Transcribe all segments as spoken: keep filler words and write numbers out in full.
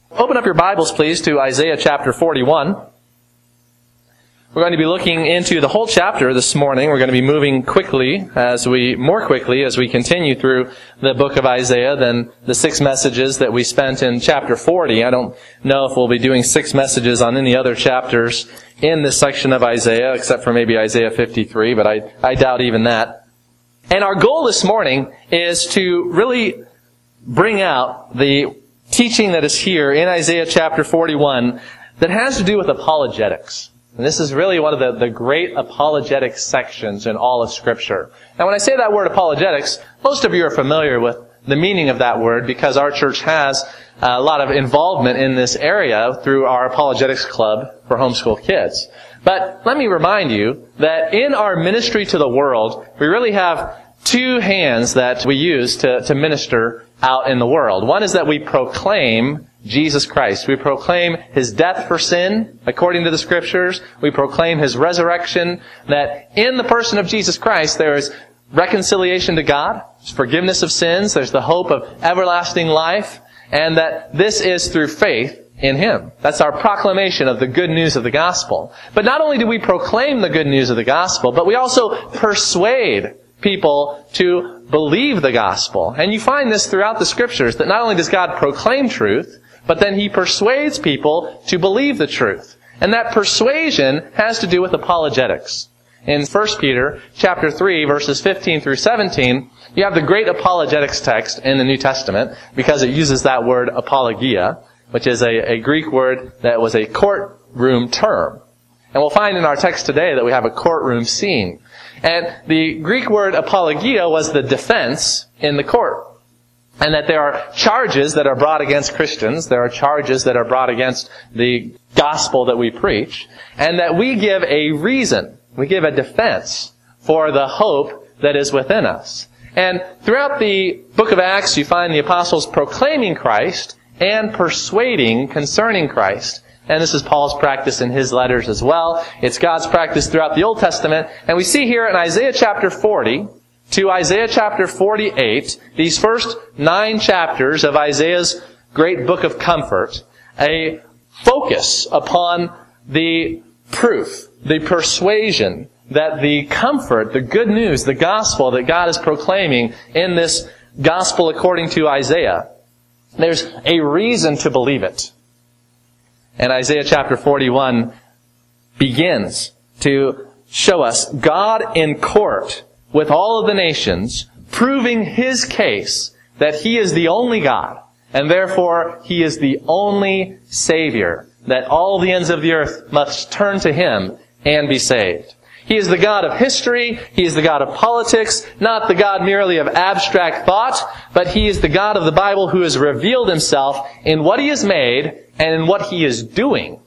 Open up your Bibles, please, to Isaiah chapter forty-one. We're going to be looking into the whole chapter this morning. We're going to be moving quickly, as we more quickly as we continue through the book of Isaiah than the six messages that we spent in chapter forty. I don't know if we'll be doing six messages on any other chapters in this section of Isaiah, except for maybe Isaiah fifty-three, but I, I doubt even that. And our goal this morning is to really bring out the teaching that is here in Isaiah chapter forty-one that has to do with apologetics. And this is really one of the, the great apologetic sections in all of Scripture. Now when I say that word apologetics, most of you are familiar with the meaning of that word because our church has a lot of involvement in this area through our apologetics club for homeschool kids. But let me remind you that in our ministry to the world, we really have two hands that we use to, to minister out in the world. One is that we proclaim Jesus Christ. We proclaim His death for sin, according to the Scriptures. We proclaim His resurrection, that in the person of Jesus Christ there is reconciliation to God, forgiveness of sins, there's the hope of everlasting life, and that this is through faith in Him. That's our proclamation of the good news of the gospel. But not only do we proclaim the good news of the gospel, but we also persuade people to believe the gospel. And you find this throughout the Scriptures, that not only does God proclaim truth, but then He persuades people to believe the truth. And that persuasion has to do with apologetics. In First Peter chapter three, verses fifteen through seventeen, you have the great apologetics text in the New Testament, because it uses that word apologia, which is a, a Greek word that was a courtroom term. And we'll find in our text today that we have a courtroom scene. And the Greek word apologia was the defense in the court. And that there are charges that are brought against Christians, there are charges that are brought against the gospel that we preach, and that we give a reason, we give a defense for the hope that is within us. And throughout the book of Acts, you find the apostles proclaiming Christ and persuading concerning Christ. And this is Paul's practice in his letters as well. It's God's practice throughout the Old Testament. And we see here in Isaiah chapter forty to Isaiah chapter forty-eight, these first nine chapters of Isaiah's great book of comfort, a focus upon the proof, the persuasion that the comfort, the good news, the gospel that God is proclaiming in this gospel according to Isaiah, there's a reason to believe it. And Isaiah chapter forty-one begins to show us God in court with all of the nations, proving His case that He is the only God, and therefore He is the only Savior, that all the ends of the earth must turn to Him and be saved. He is the God of history, He is the God of politics, not the God merely of abstract thought, but He is the God of the Bible who has revealed Himself in what He has made and in what He is doing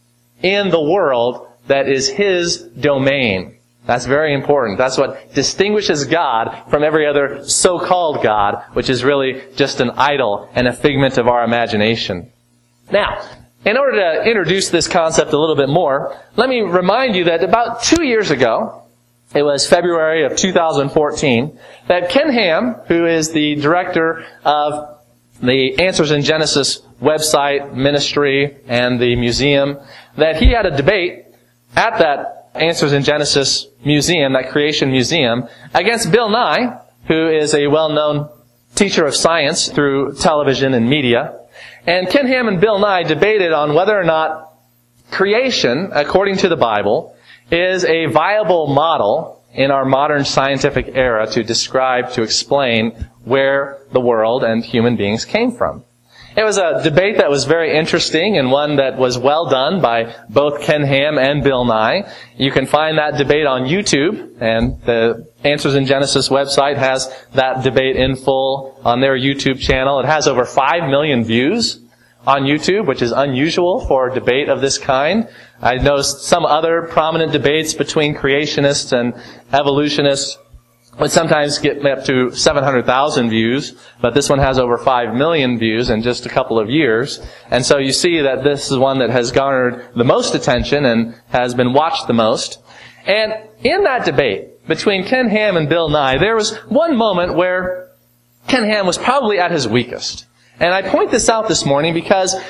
in the world that is His domain. That's very important. That's what distinguishes God from every other so-called God, which is really just an idol and a figment of our imagination. Now, in order to introduce this concept a little bit more, let me remind you that about two years ago, it was February of two thousand fourteen, that Ken Ham, who is the director of the Answers in Genesis website, ministry, and the museum, that he had a debate at that Answers in Genesis museum, that creation museum, against Bill Nye, who is a well-known teacher of science through television and media. And Ken Ham and Bill Nye debated on whether or not creation, according to the Bible, is a viable model in our modern scientific era to describe, to explain where the world and human beings came from. It was a debate that was very interesting and one that was well done by both Ken Ham and Bill Nye. You can find that debate on YouTube, and the Answers in Genesis website has that debate in full on their YouTube channel. It has over five million views on YouTube, which is unusual for a debate of this kind. I know some other prominent debates between creationists and evolutionists would sometimes get up to seven hundred thousand views, but this one has over five million views in just a couple of years. And so you see that this is one that has garnered the most attention and has been watched the most. And in that debate between Ken Ham and Bill Nye, there was one moment where Ken Ham was probably at his weakest. And I point this out this morning because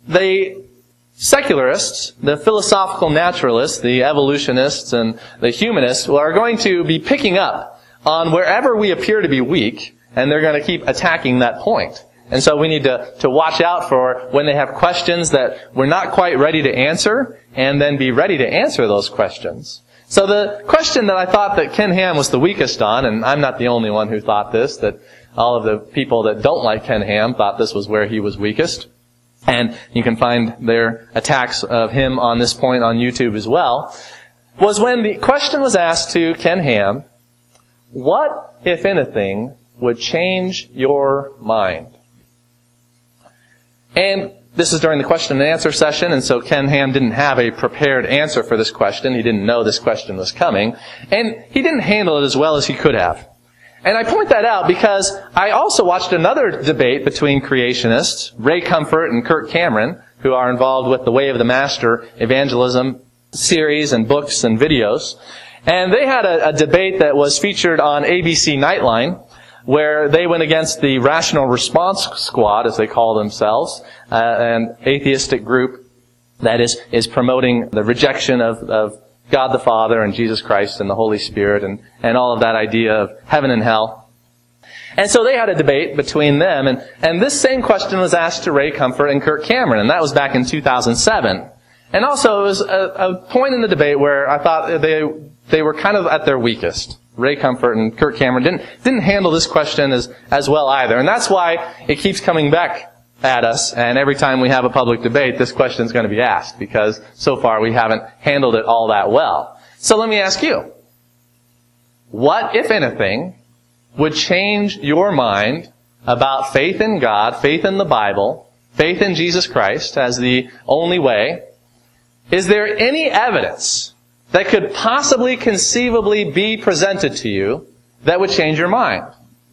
the secularists, the philosophical naturalists, the evolutionists, and the humanists are going to be picking up on wherever we appear to be weak, and they're going to keep attacking that point. And so we need to, to watch out for when they have questions that we're not quite ready to answer, and then be ready to answer those questions. So the question that I thought that Ken Ham was the weakest on, and I'm not the only one who thought this, that all of the people that don't like Ken Ham thought this was where he was weakest. And you can find their attacks of him on this point on YouTube as well, was when the question was asked to Ken Ham, what, if anything, would change your mind? And this is during the question and answer session, and so Ken Ham didn't have a prepared answer for this question. He didn't know this question was coming, and he didn't handle it as well as he could have. And I point that out because I also watched another debate between creationists, Ray Comfort and Kirk Cameron, who are involved with the Way of the Master evangelism series and books and videos. And they had a, a debate that was featured on A B C Nightline, where they went against the Rational Response Squad, as they call themselves, uh, an atheistic group that is, is promoting the rejection of, of God the Father and Jesus Christ and the Holy Spirit and, and all of that idea of heaven and hell. And so they had a debate between them, and, and this same question was asked to Ray Comfort and Kirk Cameron, and that was back in two thousand seven. And also it was a, a point in the debate where I thought they they were kind of at their weakest. Ray Comfort and Kirk Cameron didn't didn't handle this question as, as well either. And that's why it keeps coming back at us, and every time we have a public debate, this question is going to be asked, because so far we haven't handled it all that well. So let me ask you, what, if anything, would change your mind about faith in God, faith in the Bible, faith in Jesus Christ as the only way? Is there any evidence that could possibly conceivably be presented to you that would change your mind?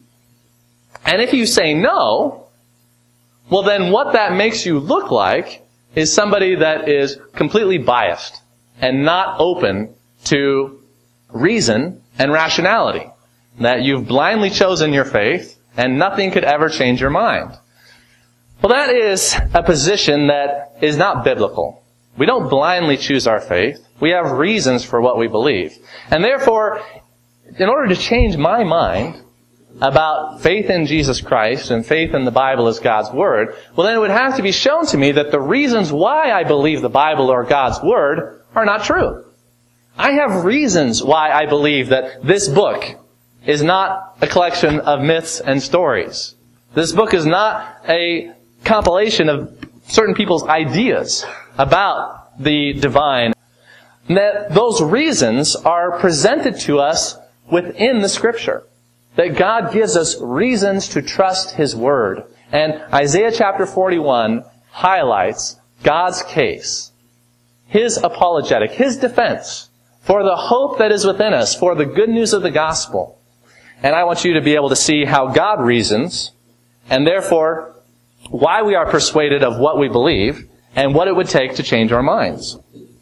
And if you say no, well then what that makes you look like is somebody that is completely biased and not open to reason and rationality. That you've blindly chosen your faith and nothing could ever change your mind. Well, that is a position that is not biblical. We don't blindly choose our faith. We have reasons for what we believe. And therefore, in order to change my mind about faith in Jesus Christ and faith in the Bible as God's Word, well then it would have to be shown to me that the reasons why I believe the Bible or God's Word are not true. I have reasons why I believe that this book is not a collection of myths and stories. This book is not a compilation of certain people's ideas about the divine. And that those reasons are presented to us within the Scripture. That God gives us reasons to trust His Word. And Isaiah chapter forty-one highlights God's case, His apologetic, His defense for the hope that is within us, for the good news of the gospel. And I want you to be able to see how God reasons, and therefore why we are persuaded of what we believe, and what it would take to change our minds.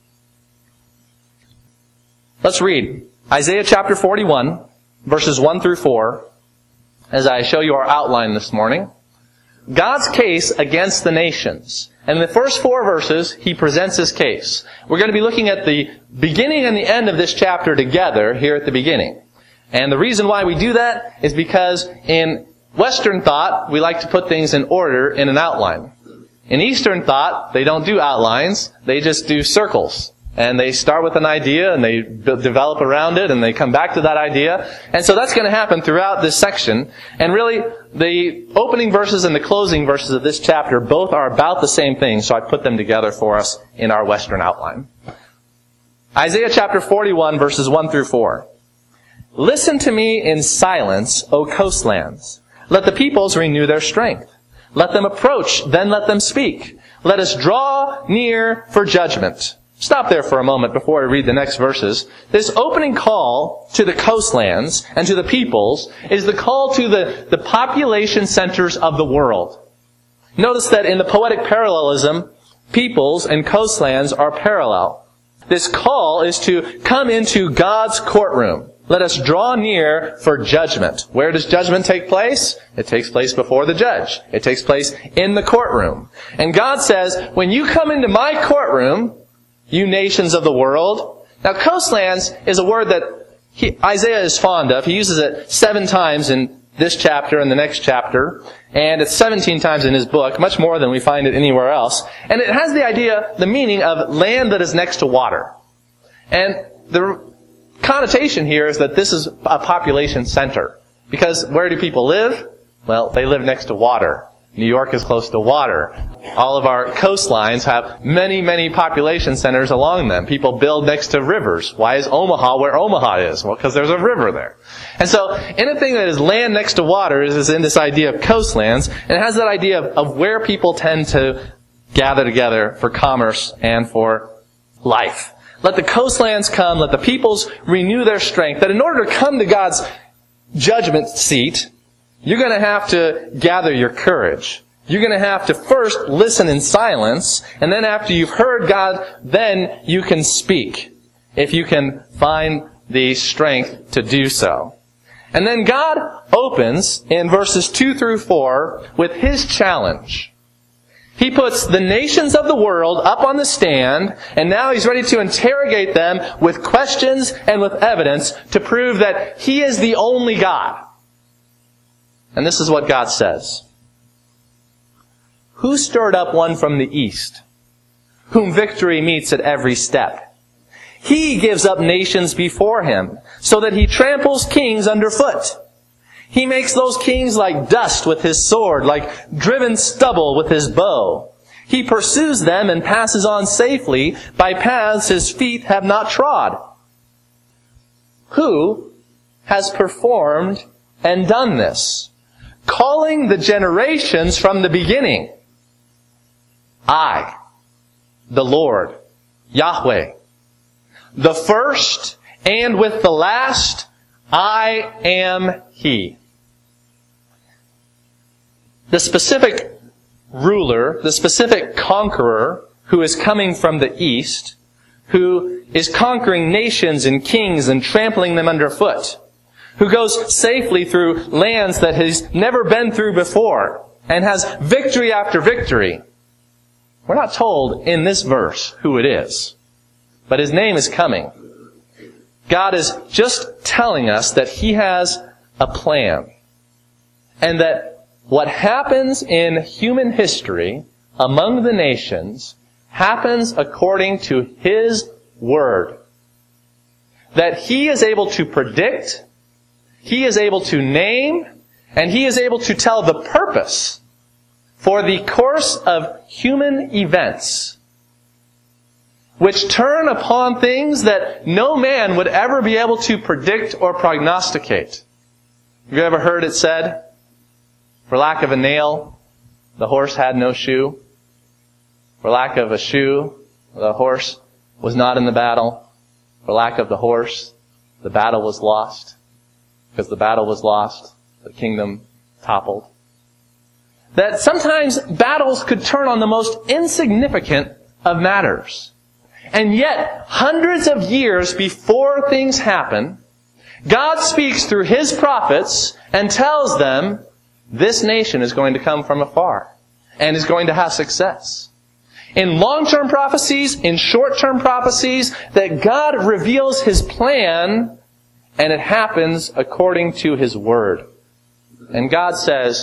Let's read Isaiah chapter forty-one, verses one through four, as I show you our outline this morning. God's case against the nations. And in the first four verses, He presents His case. We're going to be looking at the beginning and the end of this chapter together here at the beginning. And the reason why we do that is because in Western thought, we like to put things in order in an outline. In Eastern thought, they don't do outlines, they just do circles. And they start with an idea, and they develop around it, and they come back to that idea. And so that's going to happen throughout this section. And really, the opening verses and the closing verses of this chapter both are about the same thing, so I put them together for us in our Western outline. Isaiah chapter forty-one, verses one through four. Listen to me in silence, O coastlands. Let the peoples renew their strength. Let them approach, then let them speak. Let us draw near for judgment. Stop there for a moment before I read the next verses. This opening call to the coastlands and to the peoples is the call to the, the population centers of the world. Notice that in the poetic parallelism, peoples and coastlands are parallel. This call is to come into God's courtroom Let us draw near for judgment. Where does judgment take place? It takes place before the judge. It takes place in the courtroom. And God says, when you come into my courtroom, you nations of the world. Now, coastlands is a word that he, Isaiah is fond of. He uses it seven times in this chapter and the next chapter. And it's seventeen times in his book, much more than we find it anywhere else. And it has the idea, the meaning of land that is next to water. And the connotation here is that this is a population center. Because where do people live? Well, they live next to water. New York is close to water. All of our coastlines have many, many population centers along them. People build next to rivers. Why is Omaha where Omaha is? Well, because there's a river there. And so, anything that is land next to water is in this idea of coastlands, and it has that idea of, of where people tend to gather together for commerce and for life. Let the coastlands come, let the peoples renew their strength, that in order to come to God's judgment seat, you're going to have to gather your courage. You're going to have to first listen in silence, and then after you've heard God, then you can speak, if you can find the strength to do so. And then God opens in verses two through four with His challenge. He puts the nations of the world up on the stand, and now He's ready to interrogate them with questions and with evidence to prove that He is the only God. And this is what God says. Who stirred up one from the east, whom victory meets at every step? He gives up nations before Him, so that He tramples kings underfoot. He makes those kings like dust with His sword, like driven stubble with His bow. He pursues them and passes on safely by paths His feet have not trod. Who has performed and done this, calling the generations from the beginning? I, the Lord, Yahweh, the first and with the last, I am He. The specific ruler, the specific conqueror who is coming from the east, who is conquering nations and kings and trampling them underfoot, who goes safely through lands that He's never been through before, and has victory after victory. We're not told in this verse who it is, but His name is coming. God is just telling us that He has a plan, and that what happens in human history among the nations happens according to His Word. That He is able to predict, He is able to name, and He is able to tell the purpose for the course of human events, which turn upon things that no man would ever be able to predict or prognosticate. Have you ever heard it said, for lack of a nail, the horse had no shoe? For lack of a shoe, the horse was not in the battle. For lack of the horse, the battle was lost. Because the battle was lost, the kingdom toppled. That sometimes battles could turn on the most insignificant of matters. And yet, hundreds of years before things happen, God speaks through His prophets and tells them, this nation is going to come from afar and is going to have success. In long-term prophecies, in short-term prophecies, that God reveals His plan, and it happens according to His Word. And God says,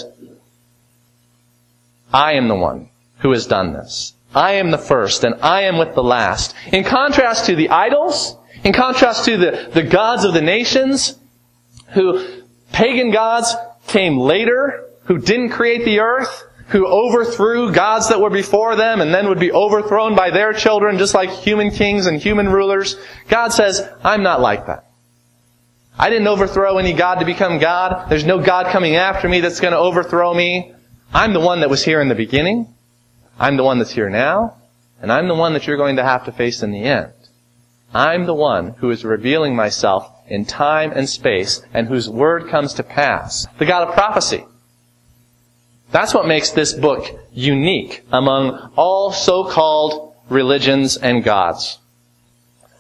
I am the one who has done this. I am the first, and I am with the last. In contrast to the idols, in contrast to the, the gods of the nations, who, pagan gods, came later, who didn't create the earth, who overthrew gods that were before them and then would be overthrown by their children, just like human kings and human rulers. God says, I'm not like that. I didn't overthrow any God to become God. There's no God coming after me that's going to overthrow me. I'm the one that was here in the beginning. I'm the one that's here now. And I'm the one that you're going to have to face in the end. I'm the one who is revealing myself in time and space and whose word comes to pass. The God of prophecy. That's what makes this book unique among all so-called religions and gods.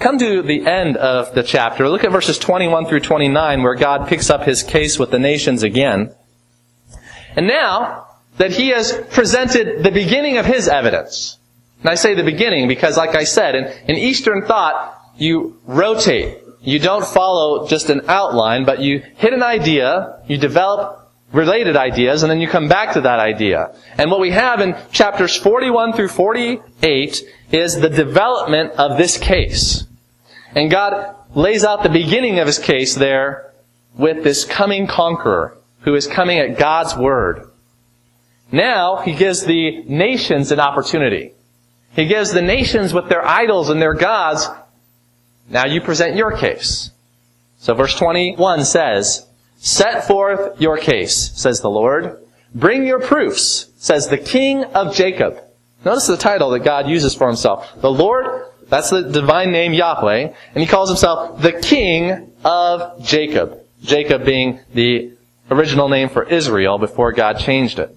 come to the end of the chapter. Look at verses twenty-one through twenty-nine, where God picks up his case with the nations again. And now that he has presented the beginning of his evidence, and I say the beginning because, like I said, in, in Eastern thought, you rotate. You don't follow just an outline, but you hit an idea, you develop related ideas, and then you come back to that idea. And what we have in chapters forty-one through forty-eight is the development of this case. And God lays out the beginning of his case there with this coming conqueror who is coming at God's word. Now he gives the nations an opportunity. He gives the nations with their idols and their gods, now you present your case. So verse twenty-one says, "Set forth your case, says the Lord. Bring your proofs, says the King of Jacob." Notice the title that God uses for himself. The Lord, that's the divine name Yahweh, and he calls himself the King of Jacob. Jacob being the original name for Israel before God changed it.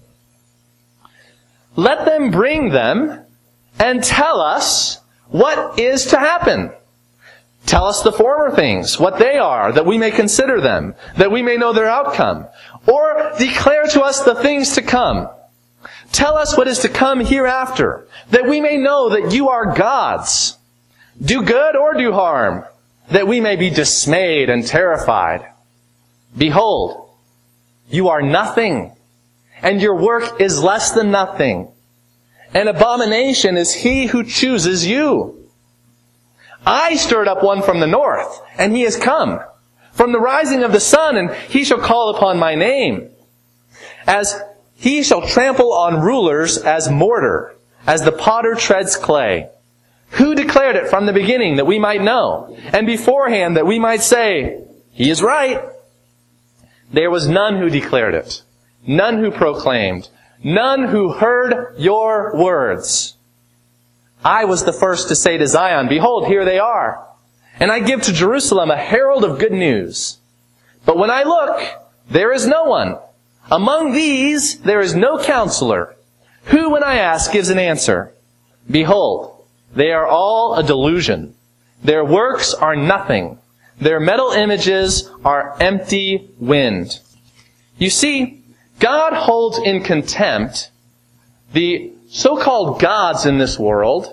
"Let them bring them and tell us what is to happen. Tell us the former things, what they are, that we may consider them, that we may know their outcome. Or declare to us the things to come. Tell us what is to come hereafter, that we may know that you are gods. Do good or do harm, that we may be dismayed and terrified. Behold, you are nothing, and your work is less than nothing. An abomination is he who chooses you. I stirred up one from the north, and he has come. From the rising of the sun, and he shall call upon my name. As he shall trample on rulers as mortar, as the potter treads clay. Who declared it from the beginning that we might know, and beforehand that we might say, he is right? There was none who declared it, none who proclaimed, none who heard your words. I was the first to say to Zion, behold, here they are. And I give to Jerusalem a herald of good news. But when I look, there is no one. Among these, there is no counselor. Who, when I ask, gives an answer? Behold, they are all a delusion. Their works are nothing. Their metal images are empty wind. You see, God holds in contempt the so-called gods in this world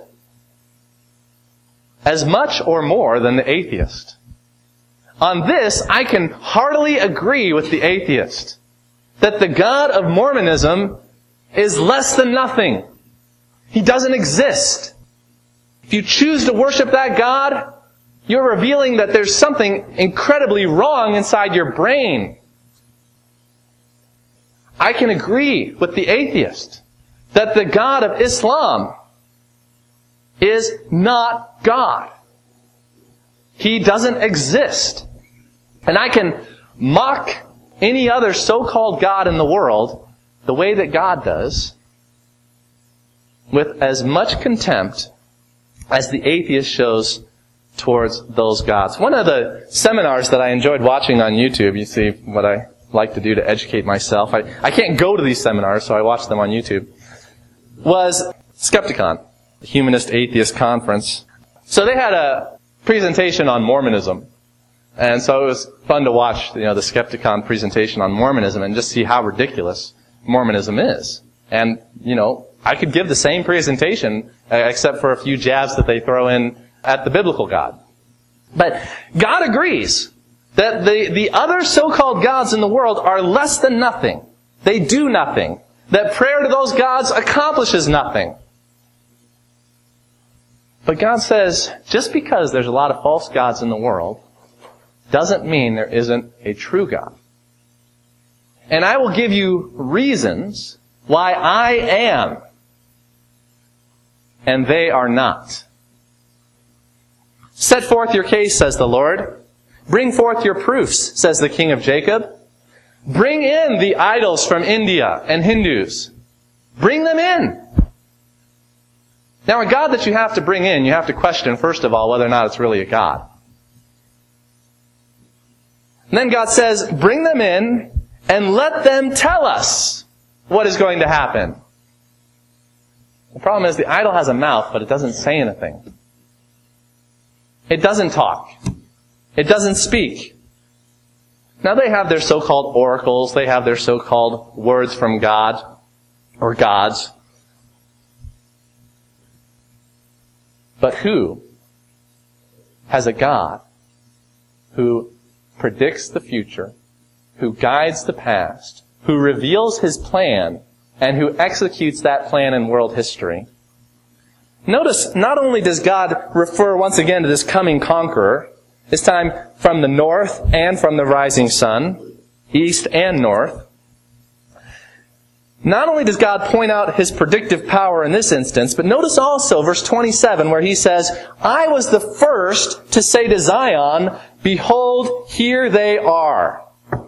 as much or more than the atheist. On this, I can heartily agree with the atheist that the God of Mormonism is less than nothing. He doesn't exist. If you choose to worship that God, you're revealing that there's something incredibly wrong inside your brain. I can agree with the atheist that the God of Islam is not God. He doesn't exist. And I can mock any other so-called God in the world the way that God does, with as much contempt as the atheist shows towards those gods. One of the seminars that I enjoyed watching on YouTube, you see what I like to do to educate myself. I, I can't go to these seminars, so I watch them on YouTube. Was Skepticon, the Humanist Atheist Conference. So they had a presentation on Mormonism. And so it was fun to watch, you know, the Skepticon presentation on Mormonism and just see how ridiculous Mormonism is. And, you know, I could give the same presentation, uh, except for a few jabs that they throw in at the biblical God. But God agrees that the, the other so-called gods in the world are less than nothing. They do nothing. That prayer to those gods accomplishes nothing. But God says, just because there's a lot of false gods in the world, doesn't mean there isn't a true God. And I will give you reasons why I am, and they are not. Set forth your case, says the Lord. Bring forth your proofs, says the King of Jacob. Bring in the idols from India and Hindus. Bring them in. Now, a God that you have to bring in, you have to question, first of all, whether or not it's really a God. And then God says, bring them in and let them tell us what is going to happen. The problem is the idol has a mouth, but it doesn't say anything. It doesn't talk. It doesn't speak. Now they have their so-called oracles. They have their so-called words from God or gods. But who has a God who predicts the future, who guides the past, who reveals His plan, and who executes that plan in world history? Notice, not only does God refer once again to this coming conqueror, this time from the north and from the rising sun, east and north. Not only does God point out His predictive power in this instance, but notice also verse twenty-seven where He says, I was the first to say to Zion, behold, here they are.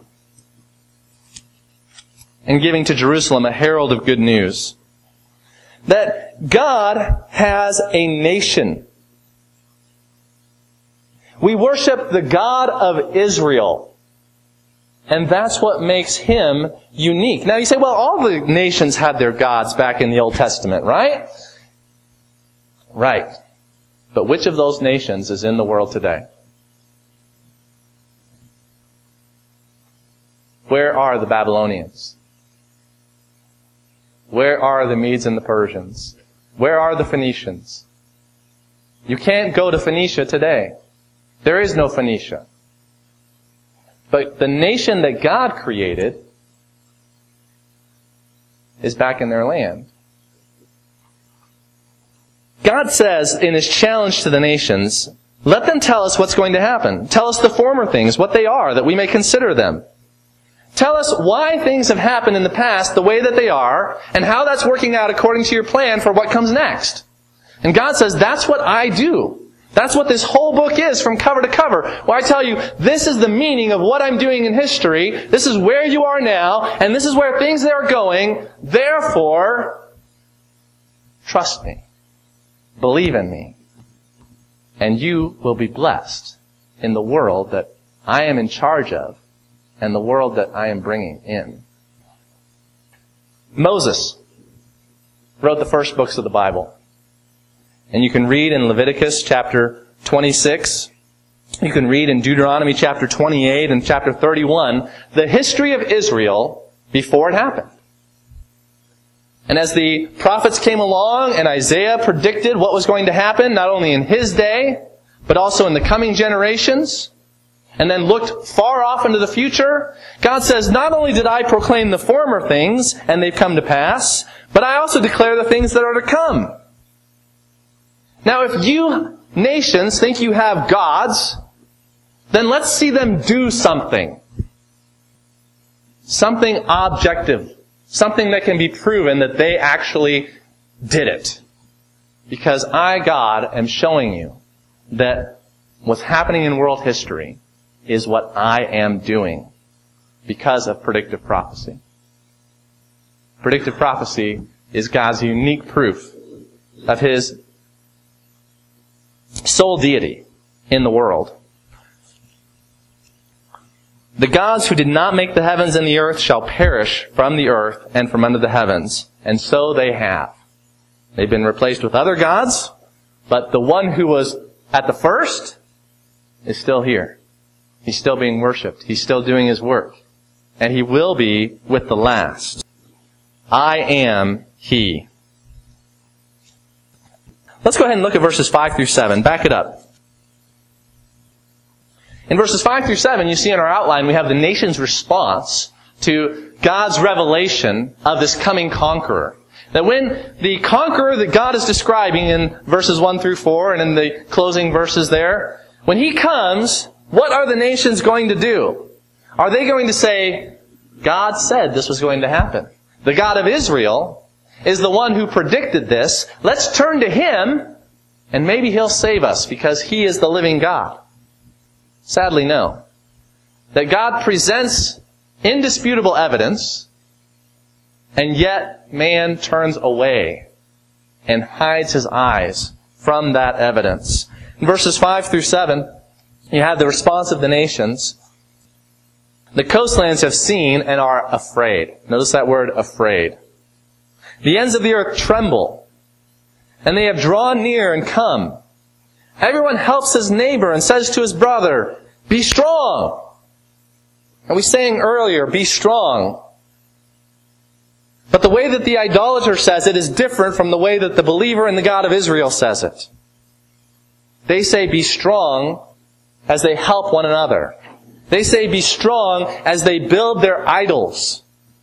And giving to Jerusalem a herald of good news. That God has a nation. We worship the God of Israel. And that's what makes Him unique. Now you say, well, all the nations had their gods back in the Old Testament, right? Right. But which of those nations is in the world today? Where are the Babylonians? Where are the Medes and the Persians? Where are the Phoenicians? You can't go to Phoenicia today. There is no Phoenicia. But the nation that God created is back in their land. God says in His challenge to the nations, let them tell us what's going to happen. Tell us the former things, what they are, that we may consider them. Tell us why things have happened in the past the way that they are, and how that's working out according to your plan for what comes next. And God says, that's what I do. That's what this whole book is from cover to cover. Where I tell you, this is the meaning of what I'm doing in history. This is where you are now, and this is where things are going. Therefore, trust me. Believe in me. And you will be blessed in the world that I am in charge of and the world that I am bringing in. Moses wrote the first books of the Bible. And you can read in Leviticus chapter twenty-six. You can read in Deuteronomy chapter twenty-eight and chapter thirty-one the history of Israel before it happened. And as the prophets came along and Isaiah predicted what was going to happen, not only in his day, but also in the coming generations, and then looked far off into the future, God says, not only did I proclaim the former things, and they've come to pass, but I also declare the things that are to come. Now, if you nations think you have gods, then let's see them do something. Something objective. Something that can be proven that they actually did it. Because I, God, am showing you that what's happening in world history is what I am doing because of predictive prophecy. Predictive prophecy is God's unique proof of His sole deity in the world. The gods who did not make the heavens and the earth shall perish from the earth and from under the heavens. And so they have. They've been replaced with other gods, but the one who was at the first is still here. He's still being worshipped. He's still doing His work. And He will be with the last. I am He. Let's go ahead and look at verses five through seven. Back it up. In verses five through seven, you see in our outline, we have the nation's response to God's revelation of this coming conqueror. That when the conqueror that God is describing in verses one through four and in the closing verses there, when He comes, what are the nations going to do? Are they going to say, God said this was going to happen? The God of Israel is the one who predicted this. Let's turn to Him, and maybe He'll save us because He is the living God. Sadly, no. That God presents indisputable evidence, and yet man turns away and hides his eyes from that evidence. In verses five through seven, you have the response of the nations. The coastlands have seen and are afraid. Notice that word, afraid. The ends of the earth tremble, and they have drawn near and come. Everyone helps his neighbor and says to his brother, be strong. And we sang earlier, be strong. But the way that the idolater says it is different from the way that the believer in the God of Israel says it. They say, be strong as they help one another. They say, be strong as they build their idols.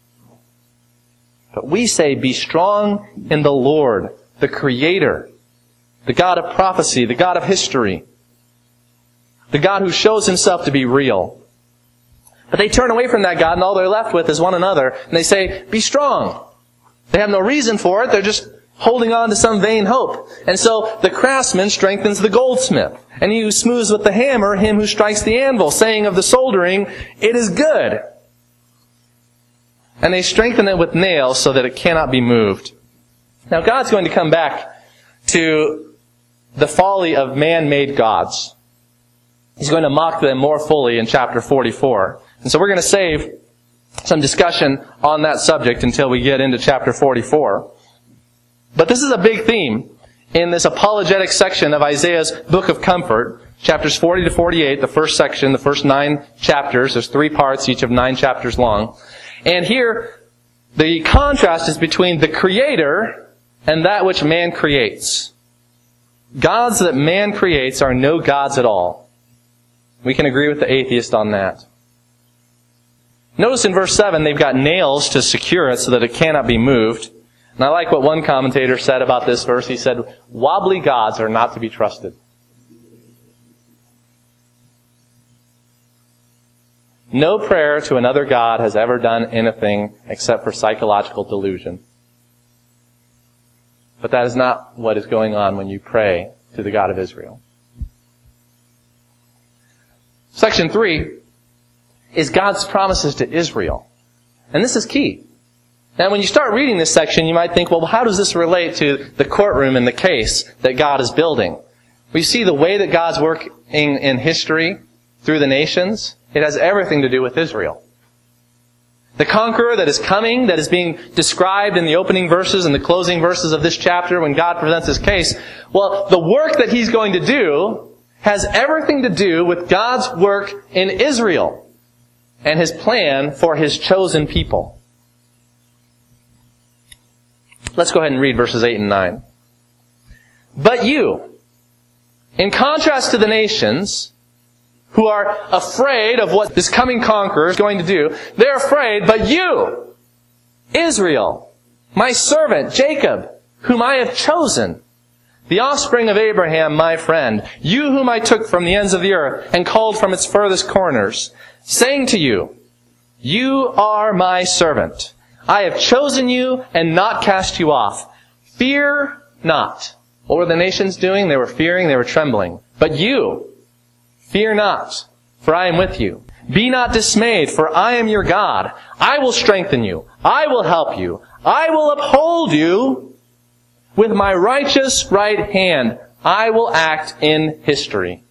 But we say, be strong in the Lord, the Creator, the God of prophecy, the God of history, the God who shows Himself to be real. But they turn away from that God, and all they're left with is one another, and they say, be strong. They have no reason for it, they're just holding on to some vain hope. And so the craftsman strengthens the goldsmith, and he who smooths with the hammer him who strikes the anvil, saying of the soldering, it is good. And they strengthen it with nails so that it cannot be moved. Now God's going to come back to the folly of man-made gods. He's going to mock them more fully in chapter forty-four. And so we're going to save some discussion on that subject until we get into chapter forty-four. But this is a big theme in this apologetic section of Isaiah's Book of Comfort, chapters forty to forty-eight, the first section, the first nine chapters. There's three parts, each of nine chapters long. And here, the contrast is between the Creator and that which man creates. Gods that man creates are no gods at all. We can agree with the atheist on that. Notice in verse seven, they've got nails to secure it so that it cannot be moved. And I like what one commentator said about this verse. He said, wobbly gods are not to be trusted. No prayer to another god has ever done anything except for psychological delusion. But that is not what is going on when you pray to the God of Israel. Section three is God's promises to Israel. And this is key. Now, when you start reading this section, you might think, well, how does this relate to the courtroom and the case that God is building? We see the way that God's working in history through the nations. It has everything to do with Israel. The conqueror that is coming, that is being described in the opening verses and the closing verses of this chapter when God presents His case, well, the work that He's going to do has everything to do with God's work in Israel and His plan for His chosen people. Let's go ahead and read verses eight and nine. But you, in contrast to the nations who are afraid of what this coming conqueror is going to do, they're afraid, but you, Israel, my servant Jacob, whom I have chosen, the offspring of Abraham, my friend, you whom I took from the ends of the earth and called from its furthest corners, saying to you, you are my servant. I have chosen you and not cast you off. Fear not. What were the nations doing? They were fearing, they were trembling. But you, fear not, for I am with you. Be not dismayed, for I am your God. I will strengthen you. I will help you. I will uphold you with my righteous right hand. I will act in history.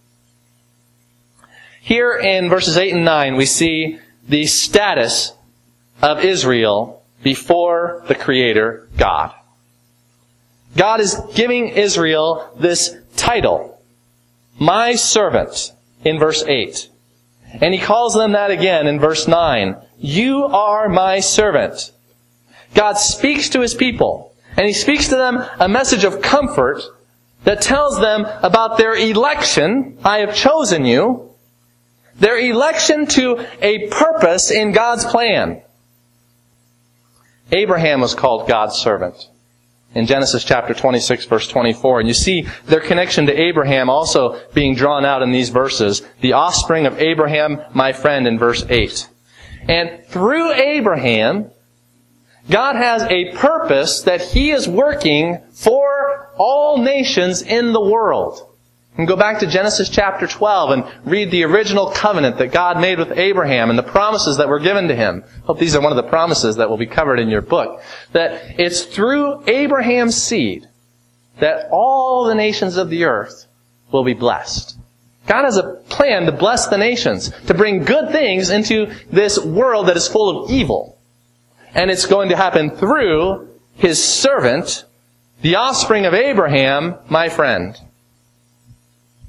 Here in verses eight and nine, we see the status of Israel before the Creator, God. God is giving Israel this title, my servant, in verse eight. And He calls them that again in verse nine. You are my servant. God speaks to His people, and He speaks to them a message of comfort that tells them about their election. I have chosen you. Their election to a purpose in God's plan. Abraham was called God's servant in Genesis chapter twenty-six, verse twenty-four. And you see their connection to Abraham also being drawn out in these verses. The offspring of Abraham, my friend, in verse eight. And through Abraham, God has a purpose that He is working for all nations in the world. And go back to Genesis chapter twelve and read the original covenant that God made with Abraham and the promises that were given to him. I hope these are one of the promises that will be covered in your book. That it's through Abraham's seed that all the nations of the earth will be blessed. God has a plan to bless the nations, to bring good things into this world that is full of evil. And it's going to happen through His servant, the offspring of Abraham, my friend.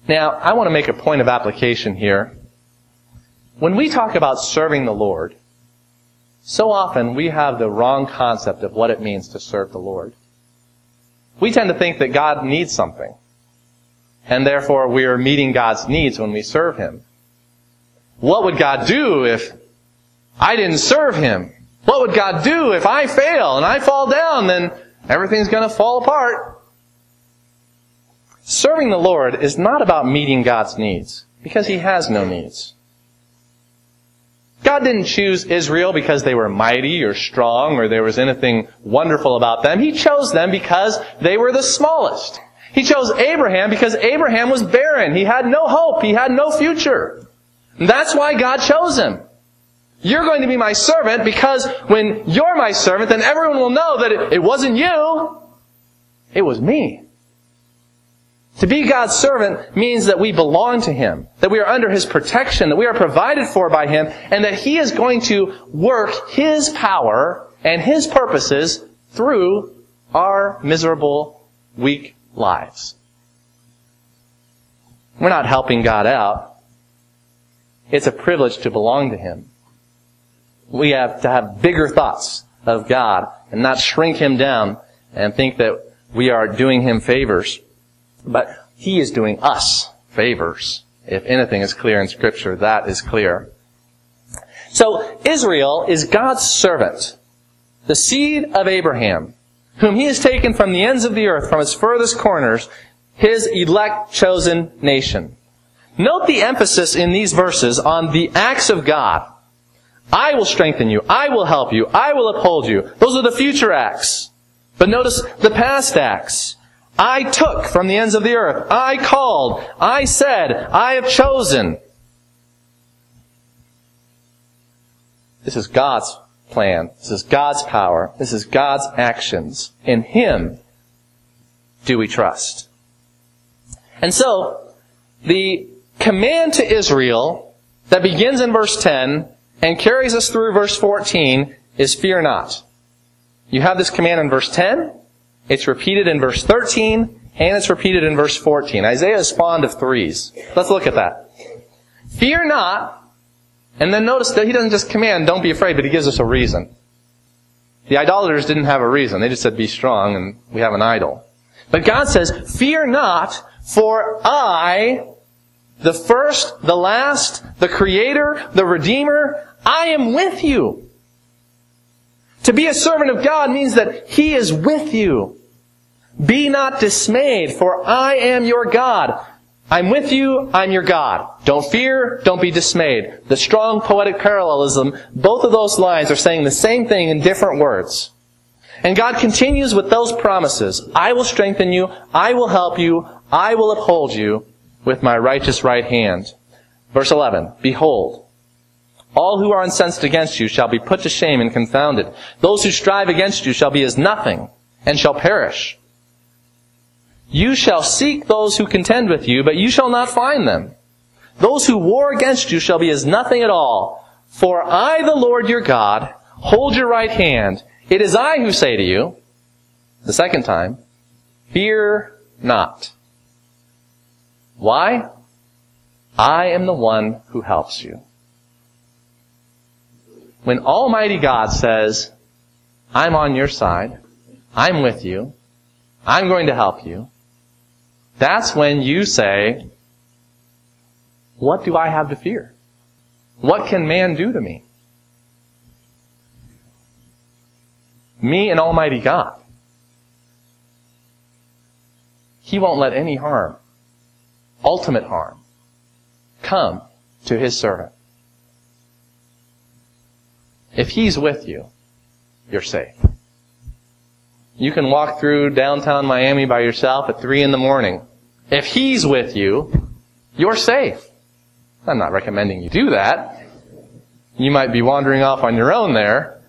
Now, I want to make a point of application here. When we talk about serving the Lord, so often we have the wrong concept of what it means to serve the Lord. We tend to think that God needs something, and therefore we are meeting God's needs when we serve Him. What would God do if I didn't serve Him? What would God do if I fail and I fall down? Then everything's going to fall apart. Serving the Lord is not about meeting God's needs, because He has no needs. God didn't choose Israel because they were mighty or strong or there was anything wonderful about them. He chose them because they were the smallest. He chose Abraham because Abraham was barren. He had no hope. He had no future. And that's why God chose him. You're going to be my servant because when you're my servant, then everyone will know that it, it wasn't you. It was me. To be God's servant means that we belong to Him, that we are under His protection, that we are provided for by Him, and that He is going to work His power and His purposes through our miserable, weak lives. We're not helping God out. It's a privilege to belong to Him. We have to have bigger thoughts of God and not shrink Him down and think that we are doing Him favors. But He is doing us favors. If anything is clear in Scripture, that is clear. So Israel is God's servant, the seed of Abraham, whom He has taken from the ends of the earth, from its furthest corners, His elect chosen nation. Note the emphasis in these verses on the acts of God. I will strengthen you. I will help you. I will uphold you. Those are the future acts. But notice the past acts. I took from the ends of the earth. I called. I said. I have chosen. This is God's plan. This is God's power. This is God's actions. In Him do we trust. And so, the command to Israel that begins in verse ten and carries us through verse fourteen is fear not. You have this command in verse ten. It's repeated in verse thirteen, and it's repeated in verse fourteen. Isaiah is fond of threes. Let's look at that. Fear not, and then notice that he doesn't just command, don't be afraid, but he gives us a reason. The idolaters didn't have a reason. They just said, be strong, and we have an idol. But God says, fear not, for I, the first, the last, the Creator, the Redeemer, I am with you. To be a servant of God means that He is with you. Be not dismayed, for I am your God. I'm with you, I'm your God. Don't fear, don't be dismayed. The strong poetic parallelism, both of those lines are saying the same thing in different words. And God continues with those promises. I will strengthen you, I will help you, I will uphold you with my righteous right hand. Verse eleven, behold, all who are incensed against you shall be put to shame and confounded. Those who strive against you shall be as nothing, and shall perish. You shall seek those who contend with you, but you shall not find them. Those who war against you shall be as nothing at all. For I, the Lord your God, hold your right hand. It is I who say to you, the second time, fear not. Why? I am the one who helps you. When Almighty God says, I'm on your side, I'm with you, I'm going to help you, that's when you say, what do I have to fear? What can man do to me? Me and Almighty God. He won't let any harm, ultimate harm, come to His servant. If He's with you, you're safe. You can walk through downtown Miami by yourself at three in the morning. If He's with you, you're safe. I'm not recommending you do that. You might be wandering off on your own there.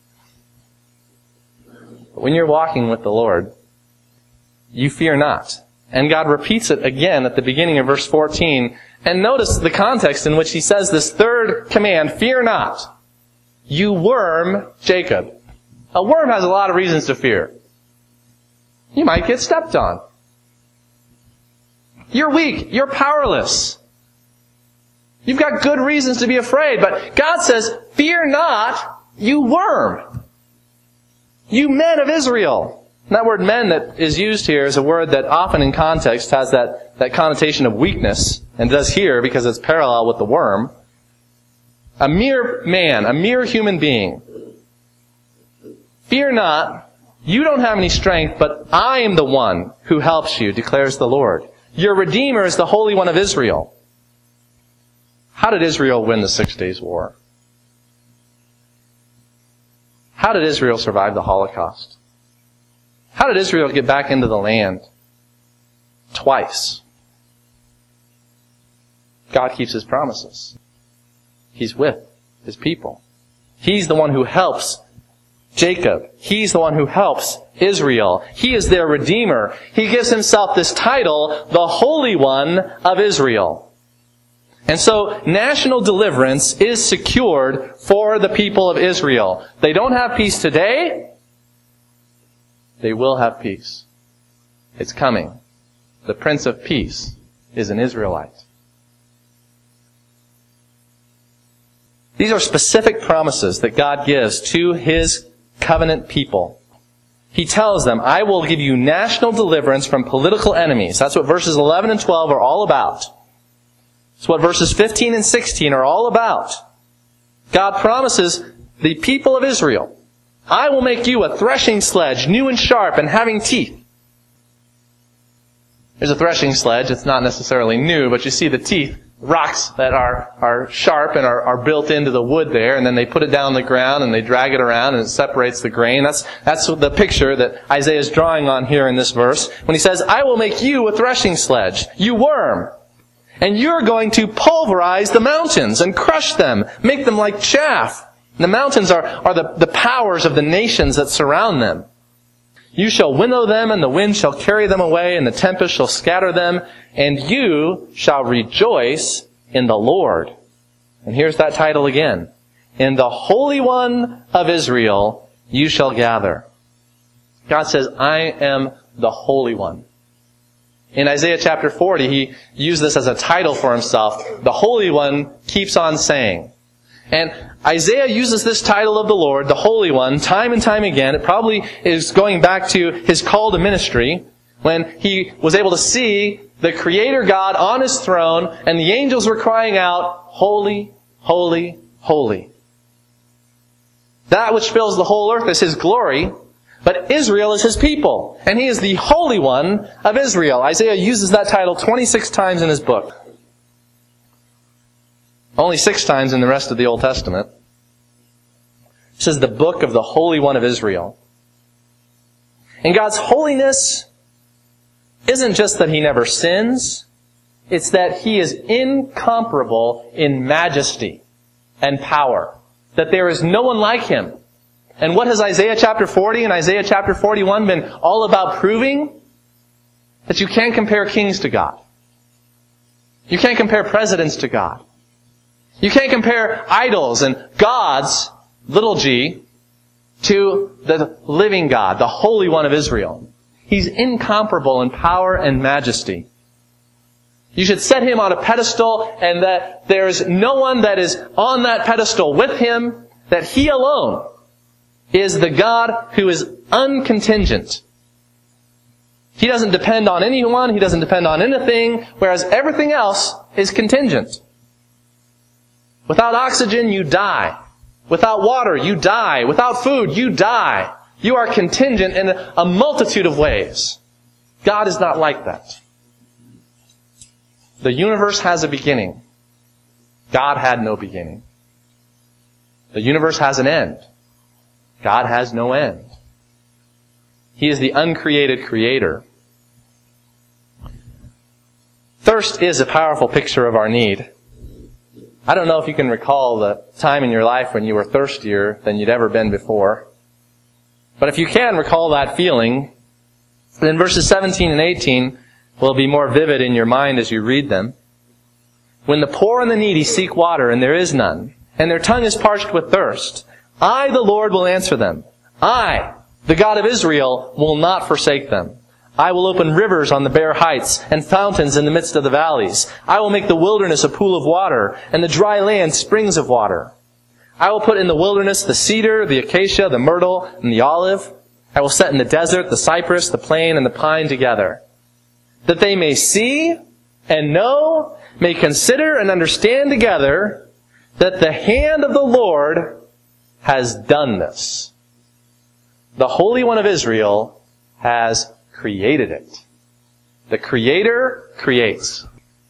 But when you're walking with the Lord, you fear not. And God repeats it again at the beginning of verse fourteen. And notice the context in which He says this third command, fear not. You worm, Jacob. A worm has a lot of reasons to fear. You might get stepped on. You're weak. You're powerless. You've got good reasons to be afraid. But God says, fear not, you worm. You men of Israel. And that word men that is used here is a word that often in context has that, that connotation of weakness, and does here because it's parallel with the worm. A mere man, a mere human being. Fear not, you don't have any strength, but I am the one who helps you, declares the Lord. Your Redeemer is the Holy One of Israel. How did Israel win the Six Days War? How did Israel survive the Holocaust? How did Israel get back into the land? Twice. God keeps His promises. He's with His people. He's the one who helps Jacob. He's the one who helps Israel. He is their Redeemer. He gives Himself this title, the Holy One of Israel. And so, national deliverance is secured for the people of Israel. They don't have peace today. They will have peace. It's coming. The Prince of Peace is an Israelite. These are specific promises that God gives to His covenant people. He tells them, I will give you national deliverance from political enemies. That's what verses eleven and twelve are all about. It's what verses fifteen and sixteen are all about. God promises the people of Israel, I will make you a threshing sledge, new and sharp and having teeth. There's a threshing sledge. It's not necessarily new, but you see the teeth, rocks that are, are sharp and are, are built into the wood there, and then they put it down on the ground and they drag it around and it separates the grain. That's, that's the picture that Isaiah is drawing on here in this verse. When he says, I will make you a threshing sledge, you worm. And you're going to pulverize the mountains and crush them, make them like chaff. The mountains are, are the, the powers of the nations that surround them. You shall winnow them, and the wind shall carry them away, and the tempest shall scatter them, and you shall rejoice in the Lord. And here's that title again. In the Holy One of Israel you shall gather. God says, I am the Holy One. In Isaiah chapter forty, he used this as a title for himself. The Holy One keeps on saying. And Isaiah uses this title of the Lord, the Holy One, time and time again. It probably is going back to his call to ministry, when he was able to see the Creator God on His throne, and the angels were crying out, Holy, holy, holy. That which fills the whole earth is His glory, but Israel is His people, and He is the Holy One of Israel. Isaiah uses that title twenty-six times in his book. Only six times in the rest of the Old Testament. It says the book of the Holy One of Israel. And God's holiness isn't just that He never sins. It's that He is incomparable in majesty and power. That there is no one like Him. And what has Isaiah chapter forty and Isaiah chapter forty-one been all about proving? That you can't compare kings to God. You can't compare presidents to God. You can't compare idols and gods, little g, to the living God, the Holy One of Israel. He's incomparable in power and majesty. You should set Him on a pedestal, and that there is no one that is on that pedestal with Him, that He alone is the God who is uncontingent. He doesn't depend on anyone, He doesn't depend on anything, whereas everything else is contingent. Without oxygen, you die. Without water, you die. Without food, you die. You are contingent in a multitude of ways. God is not like that. The universe has a beginning. God had no beginning. The universe has an end. God has no end. He is the uncreated creator. Thirst is a powerful picture of our need. I don't know if you can recall the time in your life when you were thirstier than you'd ever been before. But if you can recall that feeling, then verses seventeen and eighteen will be more vivid in your mind as you read them. When the poor and the needy seek water, and there is none, and their tongue is parched with thirst, I, the Lord, will answer them. I, the God of Israel, will not forsake them. I will open rivers on the bare heights and fountains in the midst of the valleys. I will make the wilderness a pool of water and the dry land springs of water. I will put in the wilderness the cedar, the acacia, the myrtle, and the olive. I will set in the desert the cypress, the plane, and the pine together, that they may see and know, may consider and understand together that the hand of the Lord has done this. The Holy One of Israel has created it. The Creator creates.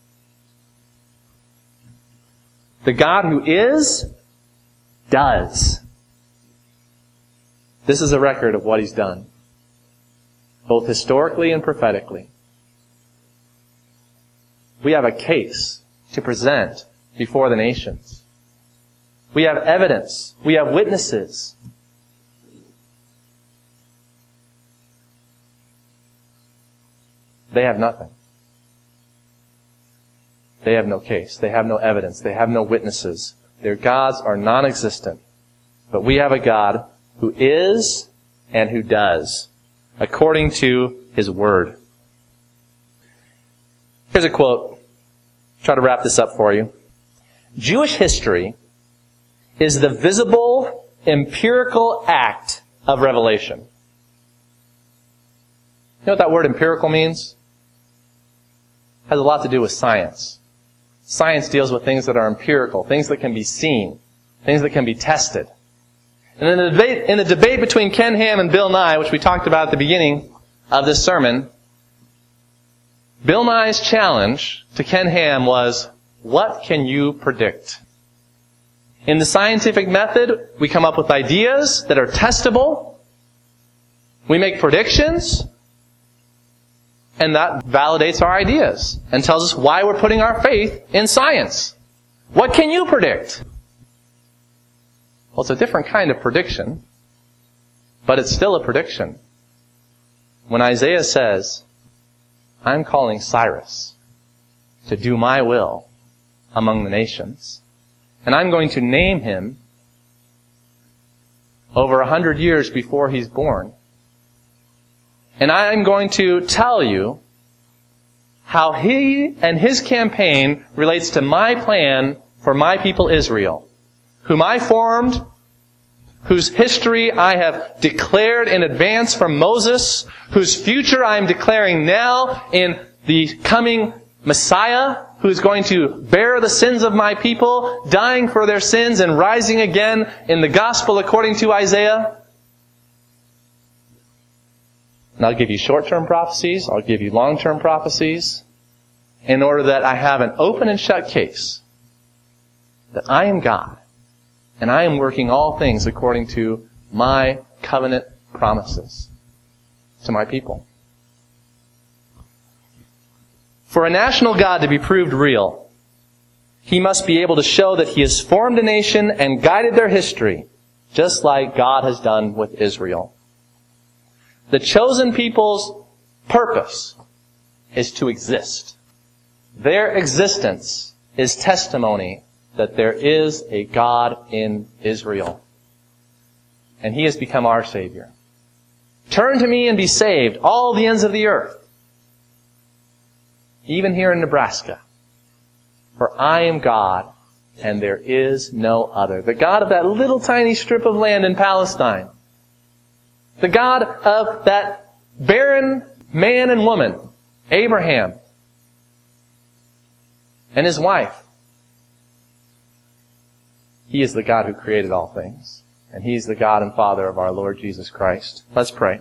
The God who is, does. This is a record of what He's done, both historically and prophetically. We have a case to present before the nations. We have evidence. We have witnesses. They have nothing. They have no case. They have no evidence. They have no witnesses. Their gods are non-existent. But we have a God who is and who does, according to His Word. Here's a quote. Try to wrap this up for you. Jewish history is the visible, empirical act of revelation. You know what that word empirical means? It has a lot to do with science. Science deals with things that are empirical, things that can be seen, things that can be tested. And in the debate, in the debate between Ken Ham and Bill Nye, which we talked about at the beginning of this sermon, Bill Nye's challenge to Ken Ham was, what can you predict? In the scientific method, we come up with ideas that are testable. We make predictions. And that validates our ideas and tells us why we're putting our faith in science. What can you predict? Well, it's a different kind of prediction, but it's still a prediction. When Isaiah says, I'm calling Cyrus to do my will among the nations, and I'm going to name him over a hundred years before he's born, and I'm going to tell you how he and his campaign relates to my plan for my people Israel, whom I formed, whose history I have declared in advance from Moses, whose future I am declaring now in the coming Messiah, who is going to bear the sins of my people, dying for their sins and rising again in the gospel according to Isaiah. And I'll give you short-term prophecies, I'll give you long-term prophecies, in order that I have an open and shut case that I am God, and I am working all things according to my covenant promises to my people. For a national God to be proved real, He must be able to show that He has formed a nation and guided their history, just like God has done with Israel. The chosen people's purpose is to exist. Their existence is testimony that there is a God in Israel. And He has become our Savior. Turn to me and be saved, all the ends of the earth. Even here in Nebraska. For I am God, and there is no other. The God of that little tiny strip of land in Palestine. The God of that barren man and woman, Abraham, and his wife. He is the God who created all things. And He's the God and Father of our Lord Jesus Christ. Let's pray.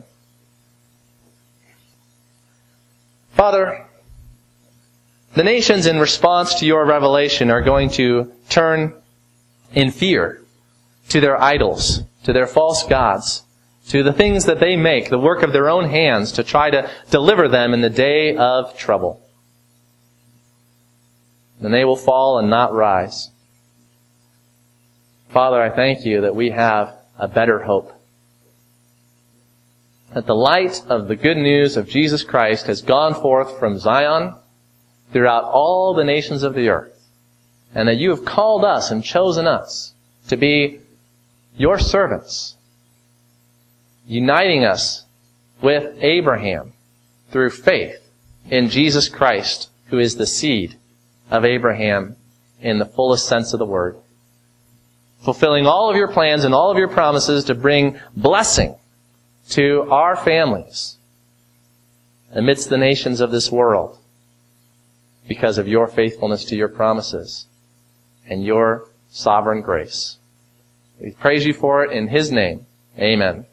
Father, the nations in response to your revelation are going to turn in fear to their idols, to their false gods, to the things that they make, the work of their own hands, to try to deliver them in the day of trouble. Then they will fall and not rise. Father, I thank you that we have a better hope. That the light of the good news of Jesus Christ has gone forth from Zion throughout all the nations of the earth. And that you have called us and chosen us to be your servants, uniting us with Abraham through faith in Jesus Christ, who is the seed of Abraham in the fullest sense of the word, fulfilling all of your plans and all of your promises to bring blessing to our families amidst the nations of this world because of your faithfulness to your promises and your sovereign grace. We praise you for it in His name. Amen.